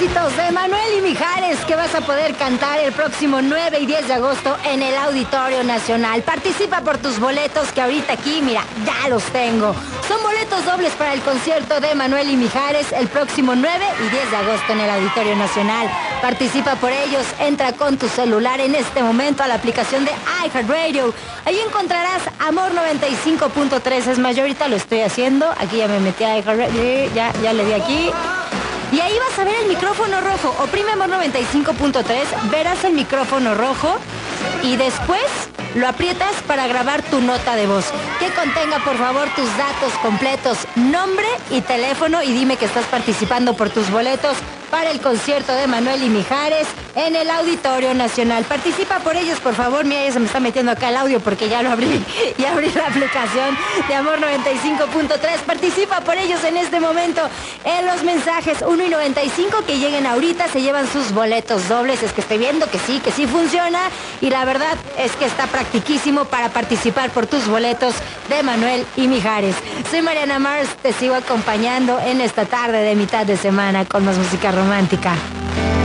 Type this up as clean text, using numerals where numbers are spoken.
boletos de Manuel y Mijares que vas a poder cantar el próximo 9 y 10 de agosto en el Auditorio Nacional. Participa por tus boletos que ahorita aquí, mira, ya los tengo. Son boletos dobles para el concierto de Manuel y Mijares el próximo 9 y 10 de agosto en el Auditorio Nacional. Participa por ellos, entra con tu celular en este momento a la aplicación de iHeartRadio. Ahí encontrarás Amor 95.3. Es más, yo ahorita lo estoy haciendo. Aquí ya me metí a iHeartRadio, ya le di aquí. Y ahí vas a ver el micrófono rojo. Oprime Amor 95.3, verás el micrófono rojo y después lo aprietas para grabar tu nota de voz. Que contenga, por favor, tus datos completos, nombre y teléfono, y dime que estás participando por tus boletos para el concierto de Manuel y Mijares en el Auditorio Nacional. Participa por ellos, por favor. Mira, ya se me está metiendo acá el audio porque ya lo abrí. Y abrí la aplicación de Amor 95.3. Participa por ellos en este momento en los mensajes 1 y 95 que lleguen ahorita. Se llevan sus boletos dobles. Es que estoy viendo que sí funciona. Y la verdad es que está practiquísimo para participar por tus boletos de Manuel y Mijares. Soy Mariana Mars. Te sigo acompañando en esta tarde de mitad de semana con más música romántica.